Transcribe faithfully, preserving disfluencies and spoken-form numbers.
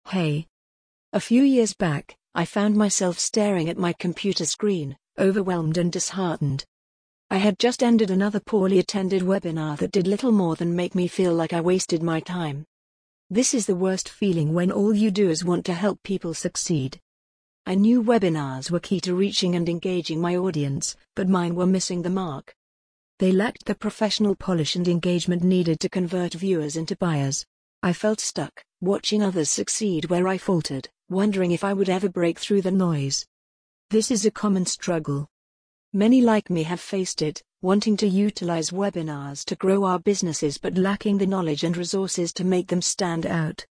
Hey. A few years back, I found myself staring at my computer screen, overwhelmed and disheartened. I had just ended another poorly attended webinar that did little more than make me feel like I wasted my time. This is the worst feeling when all you do is want to help people succeed. I knew webinars were key to reaching and engaging my audience, but mine were missing the mark. They lacked the professional polish and engagement needed to convert viewers into buyers. I felt stuck, watching others succeed where I faltered, wondering if I would ever break through the noise. This is a common struggle. Many like me have faced it, wanting to utilize webinars to grow our businesses but lacking the knowledge and resources to make them stand out.